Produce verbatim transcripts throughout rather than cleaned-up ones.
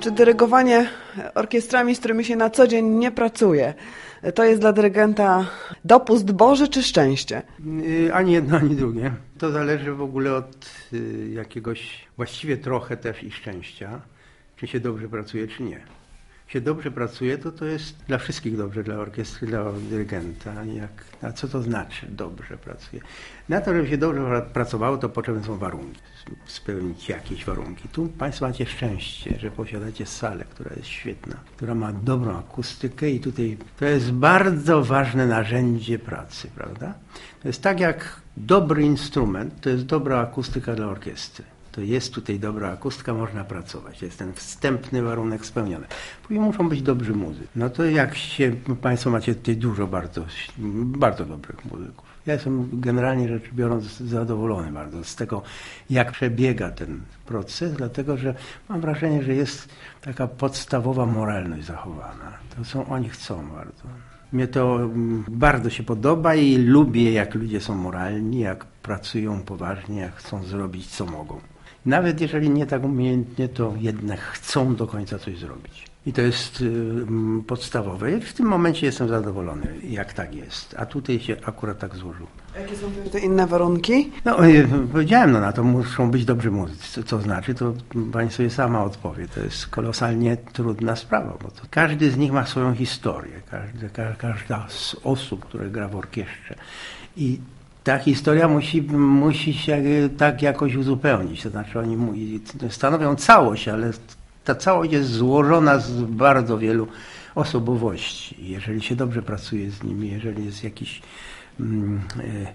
Czy dyrygowanie orkiestrami, z którymi się na co dzień nie pracuje, to jest dla dyrygenta dopust Boży czy szczęście? Ani jedno, ani drugie. To zależy w ogóle od jakiegoś, właściwie trochę też i szczęścia, czy się dobrze pracuje, czy nie. Się dobrze pracuje, to to jest dla wszystkich dobrze, dla orkiestry, dla dyrygenta. Jak, a co to znaczy dobrze pracuje? Na to, żeby się dobrze pracowało, to potrzebne są warunki, spełnić jakieś warunki. Tu Państwo macie szczęście, że posiadacie salę, która jest świetna, która ma dobrą akustykę i tutaj to jest bardzo ważne narzędzie pracy, prawda? To jest tak jak dobry instrument, to jest dobra akustyka dla orkiestry. To jest tutaj dobra akustka, można pracować. Jest ten wstępny warunek spełniony. Później muszą być dobrzy muzycy. No to jak się, Państwo macie tutaj dużo bardzo, bardzo dobrych muzyków. Ja jestem generalnie rzecz biorąc zadowolony bardzo z tego, jak przebiega ten proces, dlatego że mam wrażenie, że jest taka podstawowa moralność zachowana. To są, oni chcą bardzo. Mnie to bardzo się podoba i lubię, jak ludzie są moralni, jak pracują poważnie, jak chcą zrobić, co mogą. Nawet jeżeli nie tak umiejętnie, to jednak chcą do końca coś zrobić. I to jest y, podstawowe. I w tym momencie jestem zadowolony, jak tak jest. A tutaj się akurat tak złożyło. Jakie są te inne warunki? No, y, powiedziałem, no na to muszą być dobrzy muzycy. Co, co znaczy, to pani sobie sama odpowie. To jest kolosalnie trudna sprawa, bo to każdy z nich ma swoją historię. Każdy, ka, każda z osób, które gra w orkiestrze. I ta historia musi, musi się tak jakoś uzupełnić. To znaczy oni stanowią całość, ale ta całość jest złożona z bardzo wielu osobowości. Jeżeli się dobrze pracuje z nimi, jeżeli jest jakiś, mm, e,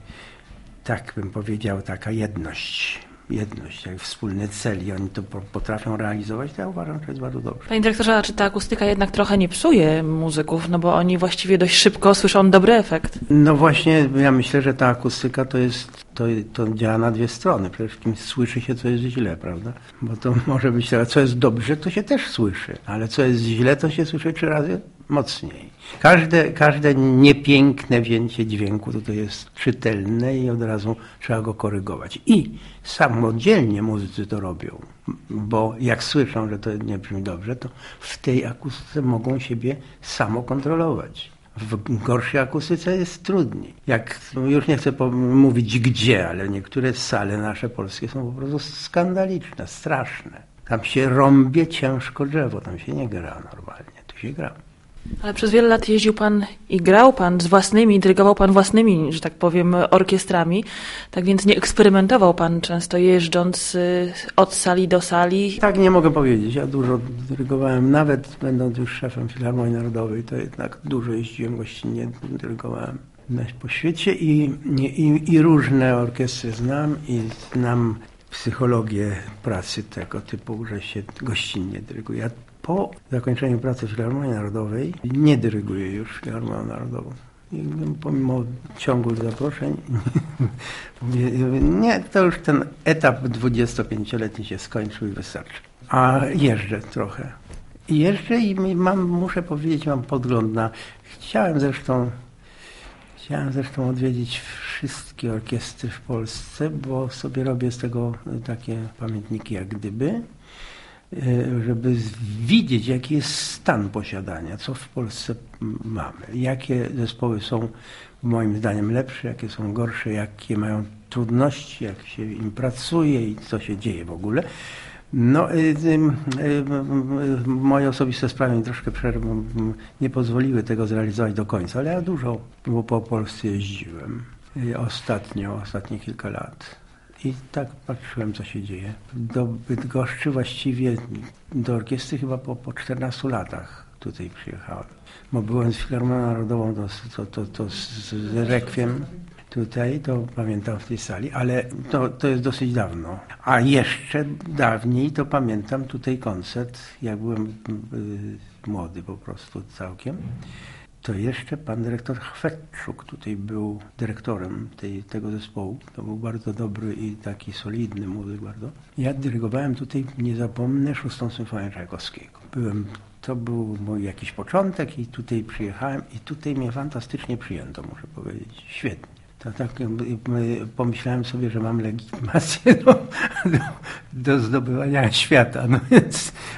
tak bym powiedział, taka jedność, jedność, jak wspólny cel i oni to potrafią realizować, to ja uważam, że jest bardzo dobrze. Panie dyrektorze, a czy ta akustyka jednak trochę nie psuje muzyków, no bo oni właściwie dość szybko słyszą dobry efekt? No właśnie, ja myślę, że ta akustyka to jest, to, to działa na dwie strony. Przede wszystkim słyszy się, co jest źle, prawda? Bo to może być tak, co jest dobrze, to się też słyszy, ale co jest źle, to się słyszy trzy razy mocniej. Każde, każde niepiękne wzięcie dźwięku to, to jest czytelne i od razu trzeba go korygować. I samodzielnie muzycy to robią, bo jak słyszą, że to nie brzmi dobrze, to w tej akustyce mogą siebie samo kontrolować. W gorszej akustyce jest trudniej. Jak, już nie chcę mówić gdzie, ale niektóre sale nasze polskie są po prostu skandaliczne, straszne. Tam się rąbie ciężko drzewo, tam się nie gra normalnie, tu się gra. Ale przez wiele lat jeździł pan i grał pan z własnymi, dyrygował pan własnymi, że tak powiem, orkiestrami. Tak więc nie eksperymentował pan często jeżdżąc od sali do sali? Tak nie mogę powiedzieć. Ja dużo dyrygowałem, nawet będąc już szefem Filharmonii Narodowej, to jednak dużo jeździłem gościnnie, dyrygowałem po świecie i, i, i różne orkiestry znam i znam psychologię pracy tego typu, że się gościnnie dyryguje. Ja po zakończeniu pracy w Filharmonii Narodowej nie dyryguję już Filharmonią Narodową. I pomimo ciągłych zaproszeń, nie, to już ten etap dwudziestopięcioletni się skończył i wystarczy. A jeżdżę trochę. I jeżdżę i mam, muszę powiedzieć, mam podgląd na... Chciałem zresztą, chciałem zresztą odwiedzić wszystkie orkiestry w Polsce, bo sobie robię z tego takie pamiętniki jak gdyby, żeby widzieć, jaki jest stan posiadania, co w Polsce mamy, jakie zespoły są moim zdaniem lepsze, jakie są gorsze, jakie mają trudności, jak się im pracuje i co się dzieje w ogóle. No, y, y, y, moje osobiste sprawy mi troszkę przerwą, nie pozwoliły tego zrealizować do końca, ale ja dużo bo po Polsce jeździłem ostatnio, ostatnie kilka lat. I tak patrzyłem, co się dzieje. Do Bydgoszczy właściwie, do orkiestry chyba po, po czternastu latach tutaj przyjechałem. Bo byłem z Filharmonią Narodową, to, to, to, to z Rekwiem tutaj, to pamiętam w tej sali, ale to, to jest dosyć dawno. A jeszcze dawniej to pamiętam tutaj koncert, jak byłem y, młody po prostu całkiem. To jeszcze pan dyrektor Chwetczuk tutaj był dyrektorem tej, tego zespołu. To był bardzo dobry i taki solidny muzyk bardzo. Ja dyrygowałem tutaj, nie zapomnę, szóstą symfonię Czajkowskiego. Byłem, to był mój jakiś początek i tutaj przyjechałem i tutaj mnie fantastycznie przyjęto, muszę powiedzieć. Świetnie. To tak pomyślałem sobie, że mam legitymację do, do, do zdobywania świata. No więc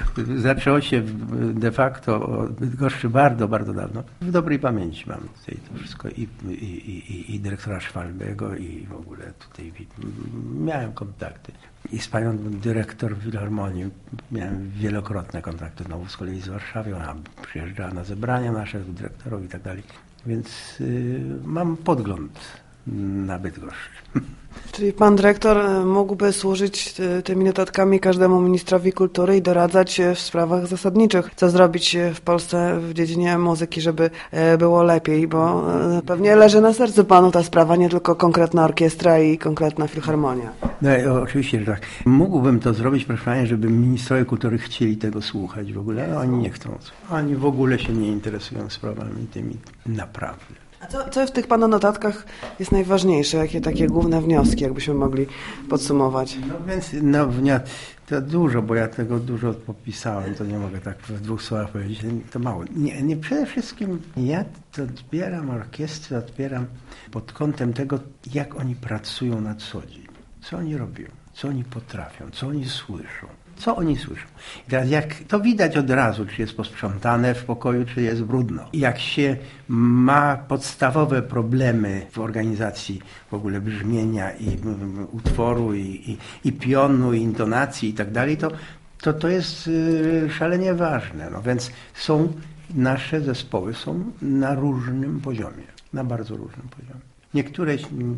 zaczęło się de facto od Bydgoszczy bardzo, bardzo dawno. W dobrej pamięci mam tutaj to wszystko i, i, i, i dyrektora Szwalbego i w ogóle tutaj miałem kontakty. I z panią dyrektor Filharmonii miałem wielokrotne kontakty znowu z kolei z Warszawy. Ona przyjeżdżała na zebrania naszych dyrektorów i tak dalej. Więc y, mam podgląd na Bydgoszcz. Czyli pan dyrektor mógłby służyć tymi notatkami każdemu ministrowi kultury i doradzać w sprawach zasadniczych, co zrobić w Polsce w dziedzinie muzyki, żeby było lepiej, bo pewnie leży na sercu panu ta sprawa, nie tylko konkretna orkiestra i konkretna filharmonia. No oczywiście, że tak. Mógłbym to zrobić, proszę pani, żeby ministrowie kultury chcieli tego słuchać w ogóle, ale oni nie chcą. Oni w ogóle się nie interesują sprawami tymi naprawdę. A co, co w tych pana notatkach jest najważniejsze? Jakie takie główne wnioski, jakbyśmy mogli podsumować? No więc no, to dużo, bo ja tego dużo popisałem, to nie mogę tak w dwóch słowach powiedzieć, to mało. Nie, nie przede wszystkim ja to odbieram orkiestrę, odbieram pod kątem tego, jak oni pracują na co dzień, co oni robią, co oni potrafią, co oni słyszą. Co oni słyszą? I teraz jak to widać od razu, czy jest posprzątane w pokoju, czy jest brudno. I jak się ma podstawowe problemy w organizacji w ogóle brzmienia i utworu, i, i, i pionu, i intonacji i tak dalej, to, to to jest y, szalenie ważne. No więc są, nasze zespoły są na różnym poziomie, na bardzo różnym poziomie. Niektóre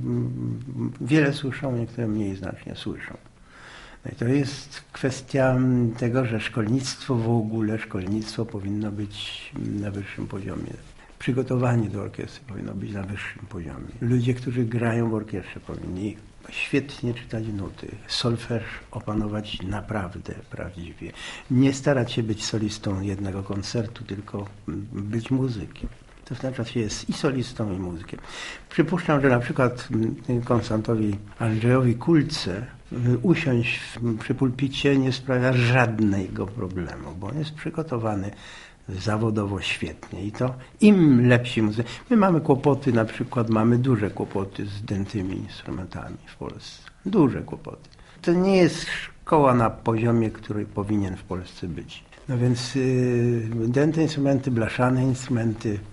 m, wiele słyszą, niektóre mniej znacznie słyszą. No i to jest kwestia tego, że szkolnictwo w ogóle, szkolnictwo powinno być na wyższym poziomie. Przygotowanie do orkiestry powinno być na wyższym poziomie. Ludzie, którzy grają w orkiestrze, powinni świetnie czytać nuty, solfeż opanować naprawdę prawdziwie. Nie starać się być solistą jednego koncertu, tylko być muzykiem. To znaczy się jest i solistą, i muzykiem. Przypuszczam, że na przykład Konstantowi Andrzejowi Kulce usiąść przy pulpicie nie sprawia żadnego problemu, bo on jest przygotowany zawodowo świetnie i to im lepsi muzycy. My mamy kłopoty, na przykład mamy duże kłopoty z dętymi instrumentami w Polsce. Duże kłopoty. To nie jest szkoła na poziomie, który powinien w Polsce być. No więc y, dęte instrumenty, blaszane instrumenty, y,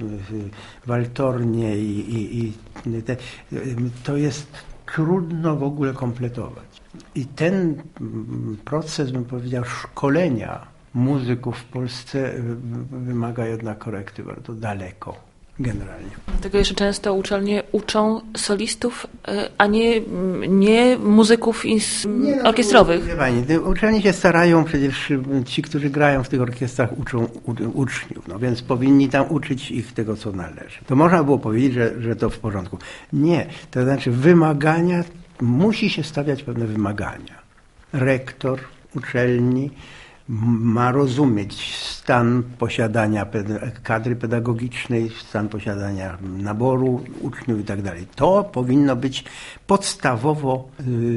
waltornie i, i, i te, y, to jest trudno w ogóle kompletować. I ten proces, bym powiedział, szkolenia muzyków w Polsce wymaga jednak korekty bardzo daleko, generalnie. Dlatego jeszcze często uczelnie uczą solistów, a nie, nie muzyków ins- nie, no, orkiestrowych. Nie, pani, uczelnie się starają, przecież ci, którzy grają w tych orkiestrach, uczą u, uczniów, no więc powinni tam uczyć ich tego, co należy. To można było powiedzieć, że, że to w porządku. Nie, to znaczy wymagania, musi się stawiać pewne wymagania. Rektor uczelni ma rozumieć stan posiadania kadry pedagogicznej, stan posiadania naboru uczniów i tak dalej. To powinno być podstawowo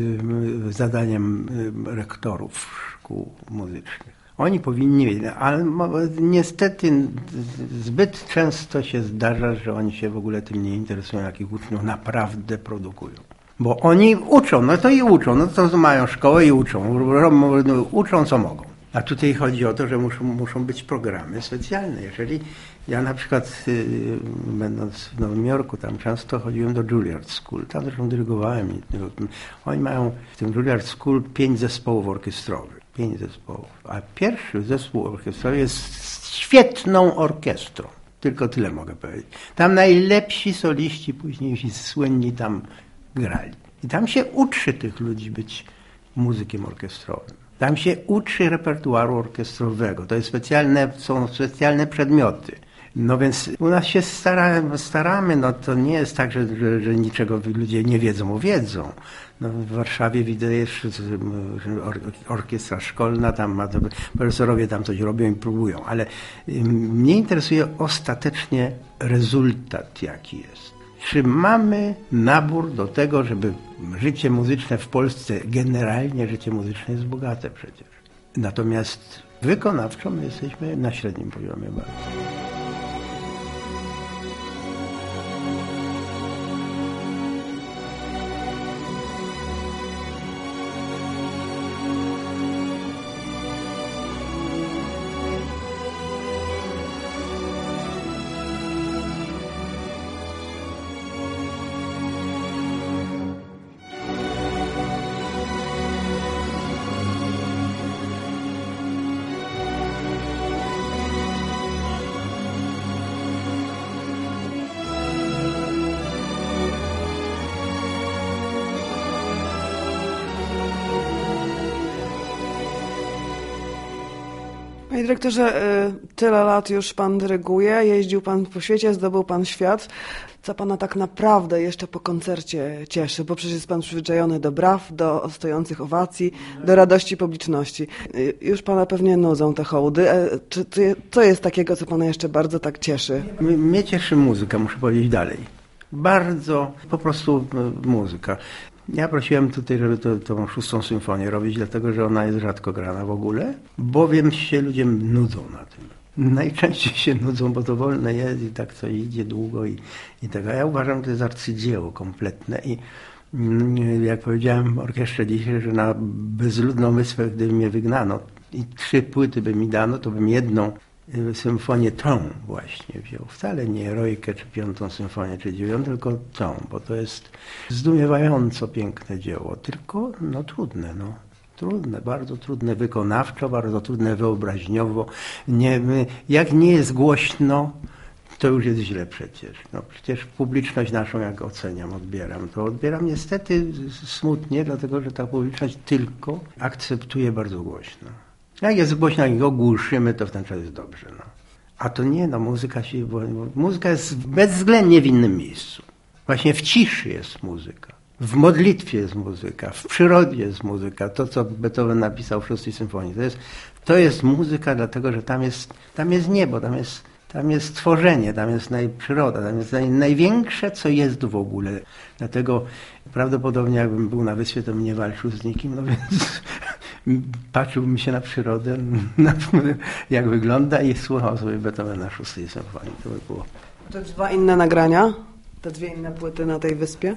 y, zadaniem y, rektorów szkół muzycznych. Oni powinni wiedzieć, ale niestety zbyt często się zdarza, że oni się w ogóle tym nie interesują, jakich uczniów naprawdę produkują. Bo oni uczą, no to i uczą, no to mają szkołę i uczą, uczą co mogą. A tutaj chodzi o to, że muszą, muszą być programy specjalne. Jeżeli ja na przykład yy, będąc w Nowym Jorku, tam często chodziłem do Juilliard School, tam zresztą dyrygowałem. I, oni mają w tym Juilliard School pięć zespołów orkiestrowych. Pięć zespołów. A pierwszy zespół orkiestrowy jest świetną orkiestrą. Tylko tyle mogę powiedzieć. Tam najlepsi soliści, późniejsi słynni tam grali. I tam się uczy tych ludzi być muzykiem orkiestrowym. Tam się uczy repertuaru orkiestrowego. To jest specjalne, są specjalne przedmioty. No więc u nas się staramy, staramy no to nie jest tak, że, że, że niczego ludzie nie wiedzą, wiedzą. No w Warszawie widzę jeszcze or, orkiestra szkolna, tam ma, profesorowie tam coś robią i próbują, ale mnie interesuje ostatecznie rezultat, jaki jest. Czy mamy nabór do tego, żeby życie muzyczne w Polsce, generalnie życie muzyczne jest bogate przecież. Natomiast wykonawczo my jesteśmy na średnim poziomie bardzo. Panie dyrektorze, tyle lat już pan dyryguje, jeździł pan po świecie, zdobył pan świat. Co pana tak naprawdę jeszcze po koncercie cieszy? Bo przecież jest pan przyzwyczajony do braw, do stojących owacji, do radości publiczności. Już pana pewnie nudzą te hołdy. Czy co jest takiego, co pana jeszcze bardzo tak cieszy? Mnie cieszy muzyka, muszę powiedzieć dalej. Bardzo po prostu muzyka. Ja prosiłem tutaj, żeby to, tą szóstą symfonię robić, dlatego że ona jest rzadko grana w ogóle, bowiem się ludzie nudzą na tym. Najczęściej się nudzą, bo to wolne jest i tak co idzie długo i, i tego. Ja uważam, że to jest arcydzieło kompletne i jak powiedziałem orkiestrze dzisiaj, że na bezludną wyspę, gdyby mnie wygnano i trzy płyty by mi dano, to bym jedną symfonię tą właśnie wziął. Wcale nie Heroikę, czy piątą symfonię, czy dziewiątą, tylko tą, bo to jest zdumiewająco piękne dzieło, tylko no trudne, no. Trudne, bardzo trudne wykonawczo, bardzo trudne wyobraźniowo. Nie, jak nie jest głośno, to już jest źle przecież. No przecież publiczność naszą, jak oceniam, odbieram, to odbieram niestety smutnie, dlatego że ta publiczność tylko akceptuje bardzo głośno. Jak jest głośno i go głuszymy, to w ten czas jest dobrze. No. A to nie, no muzyka się, bo, bo muzyka jest bezwzględnie w innym miejscu. Właśnie w ciszy jest muzyka. W modlitwie jest muzyka, w przyrodzie jest muzyka. To, co Beethoven napisał w szóstej symfonii, to jest, to jest muzyka, dlatego że tam jest, tam jest niebo, tam jest, tam jest stworzenie, tam jest naj, przyroda, tam jest naj, największe, co jest w ogóle. Dlatego prawdopodobnie jakbym był na wyspie, to bym nie walczył z nikim, no więc patrzyłbym się na przyrodę, na, jak wygląda i słuchał sobie Beethovena szóstej symfonii. To by było. To dwa inne nagrania? Te dwie inne płyty na tej wyspie?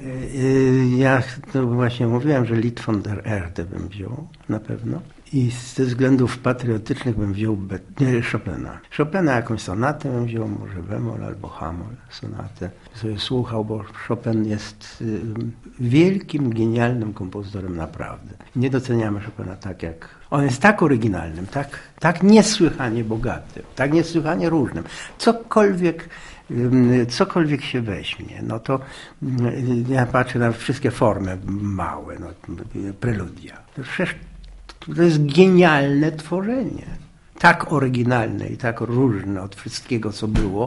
Ja to właśnie mówiłem, że Lied von der Erde bym wziął na pewno. I ze względów patriotycznych bym wziął Be- Chopina. Chopina jakąś sonatę bym wziął, może bemol albo hamol sonatę. Sobie słuchał, bo Chopin jest y, wielkim, genialnym kompozytorem naprawdę. Nie doceniamy Chopina tak jak... On jest tak oryginalnym, tak, tak niesłychanie bogatym, tak niesłychanie różnym. Cokolwiek... Cokolwiek się weźmie, no to ja patrzę na wszystkie formy małe, no, preludia. To przecież to jest genialne tworzenie. Tak oryginalne i tak różne od wszystkiego, co było,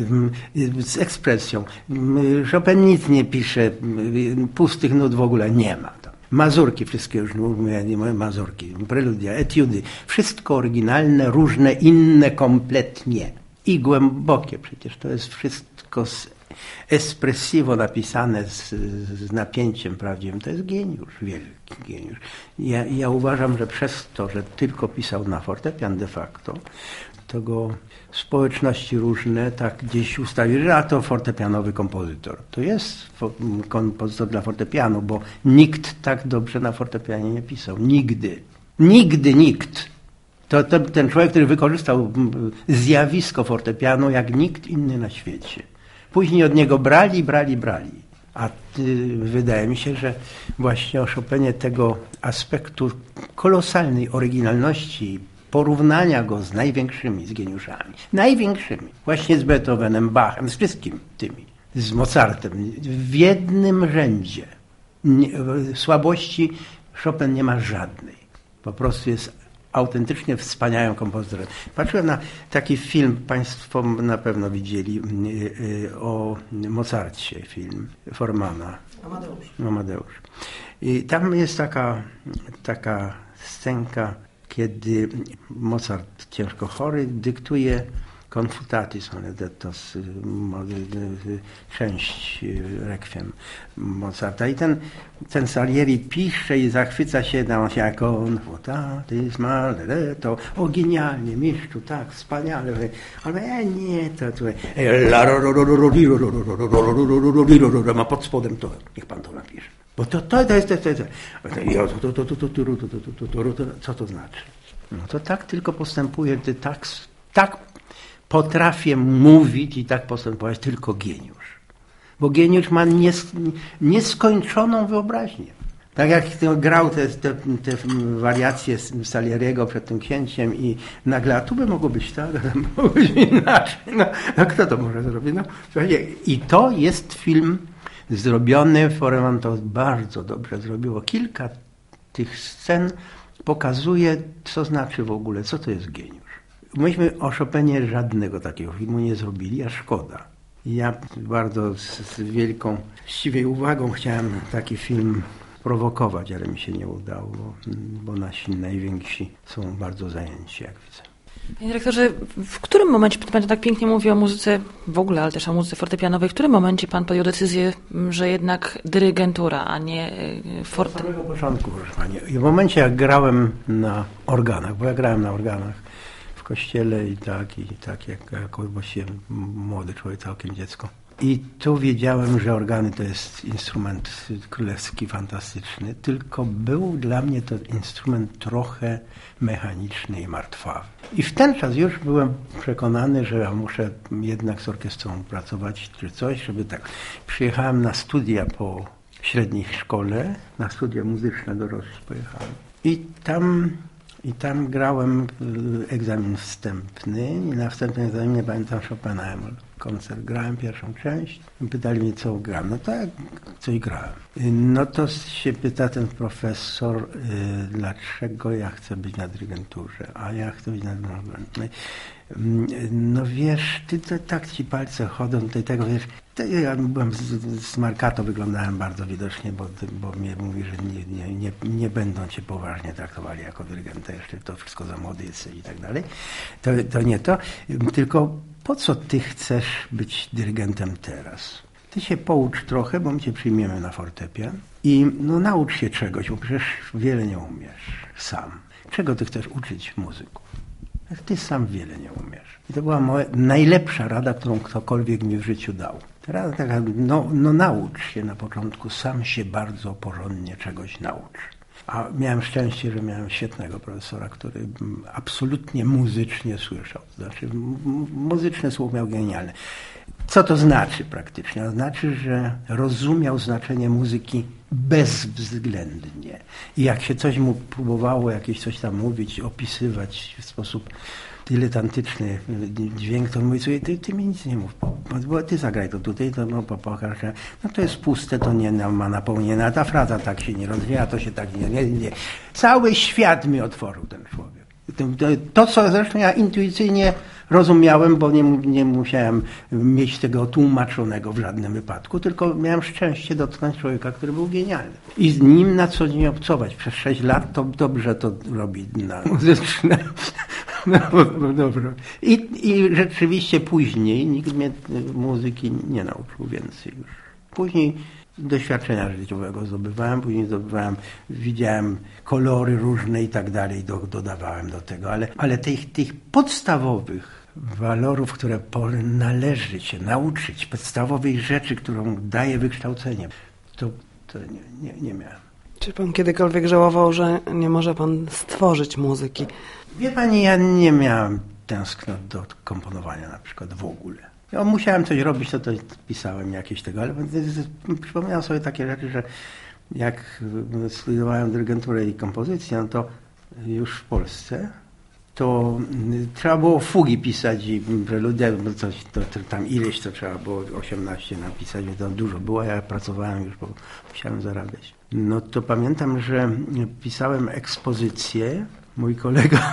z ekspresją. Chopin nic nie pisze, pustych nut w ogóle nie ma. Mazurki, wszystkie już mówię, mazurki, preludia, etiudy, wszystko oryginalne, różne, inne kompletnie. I głębokie przecież, to jest wszystko espressivo napisane z, z napięciem prawdziwym. To jest geniusz, wielki geniusz. Ja, ja uważam, że przez to, że tylko pisał na fortepian de facto, to go społeczności różne tak gdzieś ustawili, a to fortepianowy kompozytor. To jest kompozytor dla fortepianu, bo nikt tak dobrze na fortepianie nie pisał. Nigdy. Nigdy nikt. To, to ten człowiek, który wykorzystał zjawisko fortepianu jak nikt inny na świecie. Później od niego brali, brali, brali. A y, wydaje mi się, że właśnie o Chopinie tego aspektu kolosalnej oryginalności, porównania go z największymi, z geniuszami, największymi, właśnie z Beethovenem, Bachem, z wszystkimi tymi, z Mozartem, w jednym rzędzie. Nie, słabości Chopin nie ma żadnej. Po prostu jest autentycznie wspaniałym kompozytorem. Patrzyłem na taki film, Państwo na pewno widzieli, o Mozarcie, film Formana. Amadeusz. Amadeusz. I tam jest taka, taka scenka, kiedy Mozart, ciężko chory, dyktuje Confutatis Maledettos, część Requiem Mozarta. I ten, ten Salieri pisze i zachwyca się na jako Confutatis Maledetto. O, genialnie, mistrzu, tak, wspaniale. Ale e, nie, to tutaj ma pod spodem to, niech pan to napisze. Bo to, to, to jest, to, to, to, co to znaczy? No to tak tylko postępuje, gdy tak, tak potrafię mówić i tak postępować tylko geniusz. Bo geniusz ma nies, nieskończoną wyobraźnię. Tak jak grał te, te, te wariacje Salieriego przed tym księciem i nagle, a tu by mogło być tak, a tam mogło być inaczej. No, no kto to może zrobić? No, i to jest film zrobiony, Foreman to bardzo dobrze zrobiło. Kilka tych scen pokazuje, co znaczy w ogóle, co to jest geniusz. myśmy o Chopinie żadnego takiego filmu nie zrobili, a szkoda. Ja bardzo z, z wielką, właściwie uwagą chciałem taki film prowokować, ale mi się nie udało, bo, bo nasi najwięksi są bardzo zajęci, jak widzę. Panie dyrektorze, w którym momencie, pan tak pięknie mówi o muzyce w ogóle, ale też o muzyce fortepianowej, w którym momencie pan podjął decyzję, że jednak dyrygentura, a nie forte? Od samego początku, proszę pani. I w momencie, jak grałem na organach, bo ja grałem na organach w kościele i tak, i tak, jak, jako właściwie młody człowiek, całkiem dziecko. I tu wiedziałem, że organy to jest instrument królewski, fantastyczny, tylko był dla mnie to instrument trochę mechaniczny i martwawy. I w ten czas już byłem przekonany, że ja muszę jednak z orkiestrą pracować czy coś, żeby tak. Przyjechałem na studia po średniej szkole, na studia muzyczne do Rosji pojechałem. I tam... I tam grałem egzamin wstępny i na wstępnym egzaminie pamiętam Chopina koncert. Grałem pierwszą część. Pytali mnie, co gram. No tak, coś grałem. No to się pyta ten profesor, yy, dlaczego ja chcę być na dyrygenturze, a ja chcę być na dyrygenturze. No wiesz, ty to tak ci palce chodzą, tutaj tego wiesz. To ja byłem z, z Marcato, wyglądałem bardzo widocznie, bo, bo mnie mówi, że nie, nie, nie, nie będą cię poważnie traktowali jako dyrygenta, jeszcze to wszystko za młody jesteś i tak dalej. To, to nie to, tylko po co ty chcesz być dyrygentem teraz? Ty się poucz trochę, bo my cię przyjmiemy na fortepian i no naucz się czegoś, bo przecież wiele nie umiesz sam. Czego ty chcesz uczyć muzyków? Ty sam wiele nie umiesz. I to była moja najlepsza rada, którą ktokolwiek mi w życiu dał. Rada taka, no, no naucz się na początku, sam się bardzo porządnie czegoś naucz. A miałem szczęście, że miałem świetnego profesora, który absolutnie muzycznie słyszał. Znaczy muzyczne słowo miał genialne. Co to znaczy praktycznie? To znaczy, że rozumiał znaczenie muzyki bezwzględnie. I jak się coś mu próbowało, jakieś coś tam mówić, opisywać w sposób dyletantyczny dźwięk, to mówi sobie, ty, ty mi nic nie mów, bo ty zagraj to tutaj, to no, pokaż, no to jest puste, to nie ma napełnienia, ta fraza tak się nie rozwija, to się tak nie, nie, nie. Cały świat mi otworzył ten człowiek. To, to, co zresztą ja intuicyjnie rozumiałem, bo nie, nie musiałem mieć tego tłumaczonego w żadnym wypadku, tylko miałem szczęście dotknąć człowieka, który był genialny. I z nim na co dzień obcować. Przez sześć lat to dobrze to robi na muzyczne. No, no, dobra. I, I rzeczywiście później nikt mnie muzyki nie nauczył więcej już. Później doświadczenia życiowego zdobywałem, później zdobywałem, widziałem kolory różne i tak dalej, do, dodawałem do tego, ale, ale tych, tych podstawowych walorów, które należy się nauczyć, podstawowych rzeczy, którą daje wykształcenie, to, to nie, nie, nie miałem. Czy pan kiedykolwiek żałował, że nie może pan stworzyć muzyki? Wie pani, ja nie miałem tęsknot do komponowania na przykład w ogóle. Ja musiałem coś robić, to, to pisałem jakieś tego, ale przypomniałem sobie takie rzeczy, że jak studiowałem dyrygenturę i kompozycję, no to już w Polsce, to trzeba było fugi pisać i preludia, coś, to, to tam ileś to trzeba było osiemnaście napisać, więc to dużo było, ja pracowałem już, bo musiałem zarabiać. No to pamiętam, że pisałem ekspozycję. Mój kolega,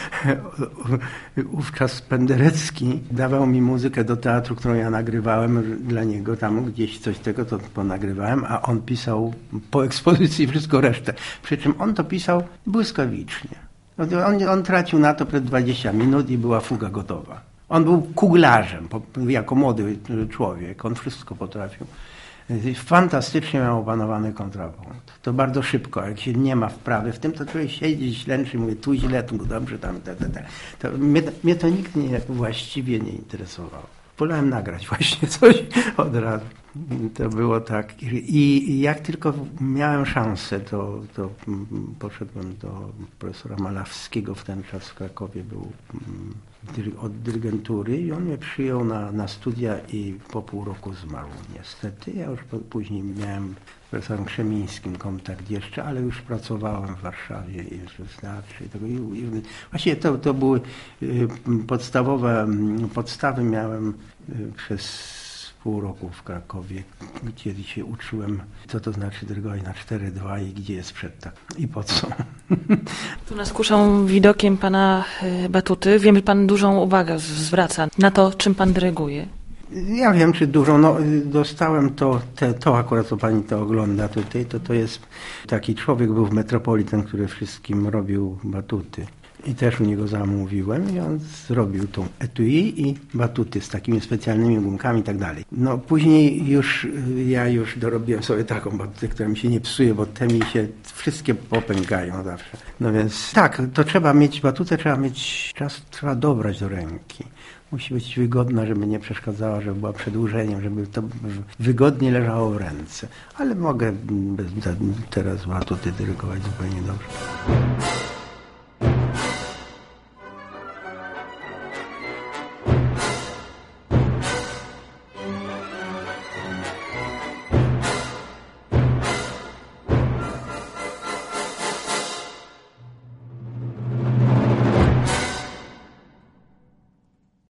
wówczas Penderecki, dawał mi muzykę do teatru, którą ja nagrywałem dla niego, tam gdzieś coś tego to ponagrywałem, a on pisał po ekspozycji wszystko resztę. Przy czym on to pisał błyskawicznie. On, on tracił na to przed dwadzieścia minut i była fuga gotowa. On był kuglarzem, jako młody człowiek, on wszystko potrafił. Fantastycznie miał opanowany kontrapunkt. To bardzo szybko, jak się nie ma wprawy w tym, to człowiek siedzi, ślęczy, mówi tu źle, tu dobrze, tam, te, te, te. To mnie, mnie to nikt nie, właściwie nie interesowało. Wolałem nagrać właśnie coś od razu. To było tak. I, i jak tylko miałem szansę, to, to poszedłem do profesora Malawskiego, w ten czas w Krakowie był od dyrygentury i on mnie przyjął na, na studia i po pół roku zmarł niestety. Ja już po, później miałem z profesorem Krzemińskim kontakt jeszcze, ale już pracowałem w Warszawie i w teatrze. I, i, i, właściwie to, to były podstawowe podstawy miałem przez pół roku w Krakowie, gdzie się uczyłem, co to znaczy dyrygować na cztery dwa i gdzie jest przedtak i po co. Tu nas kuszą widokiem pana y, batuty. Wiem, że pan dużą uwagę z- zwraca na to, czym pan dyryguje. Ja wiem, czy dużo. No, dostałem to, te, to akurat, co pani to ogląda tutaj, to to jest taki człowiek, był w Metropolitan, który wszystkim robił batuty. I też u niego zamówiłem i on zrobił tą etui i batuty z takimi specjalnymi gumkami i tak dalej. No później już, ja już dorobiłem sobie taką batutę, która mi się nie psuje, bo te mi się wszystkie popękają zawsze. No więc tak, to trzeba mieć batutę, trzeba mieć czas, trzeba dobrać do ręki. Musi być wygodna, żeby nie przeszkadzała, żeby była przedłużeniem, żeby to wygodnie leżało w ręce. Ale mogę bez, teraz batuty dyrygować zupełnie dobrze.